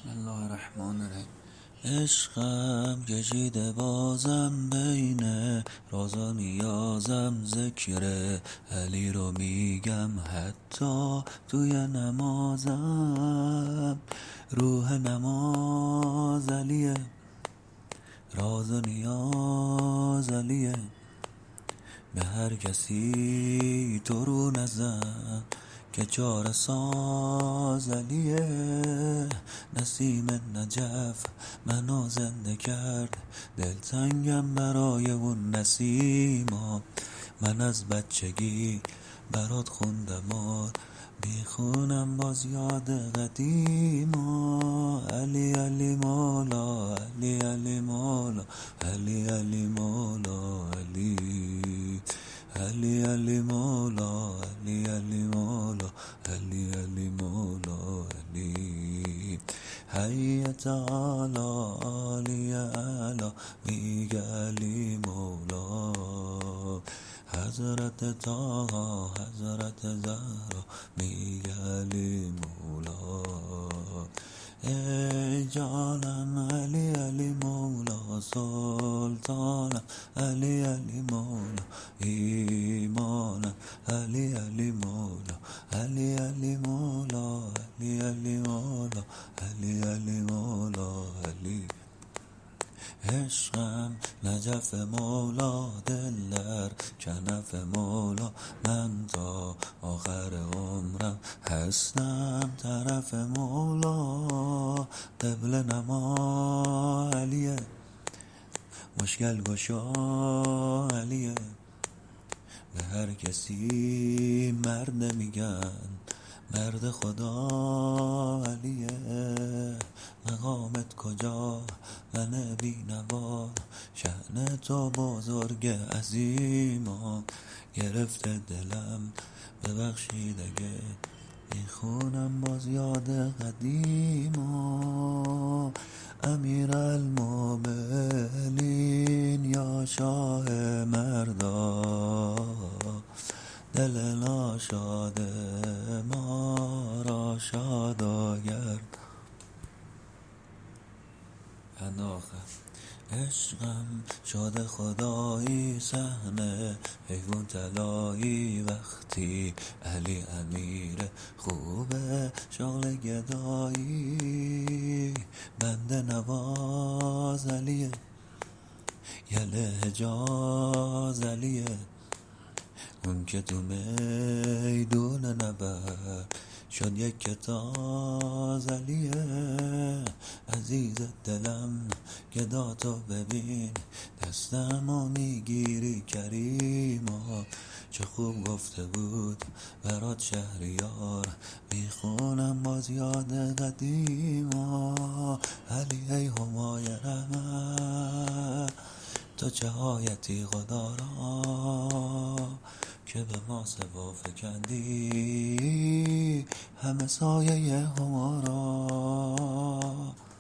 بسم الله الرحمن الرحیم. عشقم کشیده بازم بین راز و نیازم، ذکر علی رو میگم حتی توی نمازم. روح نماز علیه، راز و نیاز علیه، به هر کسی تو رو نزن که چاره ساز علیه. نسیم نجف منو زنده کرد، دلتنگم برای اون نسیما. من از بچگی برات خوندم و میخونم باز یاد قدیما. علی علی مولا، علی علی مولا، علی علی مولا، علی علی علی مولا، علی علی مولا، علی علی مولا، علی حی تعالی علی اعلا میگه علی مولا. حضرت طاها حضرت زهرا میگه علی مولا. ای جانم علی علی مولا، سلطانم علی علی مولا، ایمانم علی علی مولا، علی علی مولا، علی علی مولا، علی علی مولا، علی. عشقم نجف مولا، دل در کنف مولا، من تا آخر عمرم هستم طرف مولا. قبل نما علیه، مشکل گشا علیه، به هر کسی مرد نمیگن، مرد خدا علیه. مقامت کجا من بینوا، شأن تو بزرگ عظیما. گرفته دلم ببخشید اگه میخونم باز یاد قدیما. امیر المومنین یا شاه مردا، دل ناشاد ما را شادا گرد. آخر عشقم شده خدایی صحنه، حیوان طلایی وقتی علی امیر خوبه، شغل گدایی بنده نواز علیه، یله حجاز علیه، اون که تو میدون نبرد شد یک کتاز علیه. عزیز دلم گداتو ببین، دستمو میگیری کریما. چه خوب گفته بود برات شهریار، میخونم باز یاد قدیما. علی ای همای رحمت، تو چه آیتی خدا را که به ما سوا فکندی همه سایه همارا.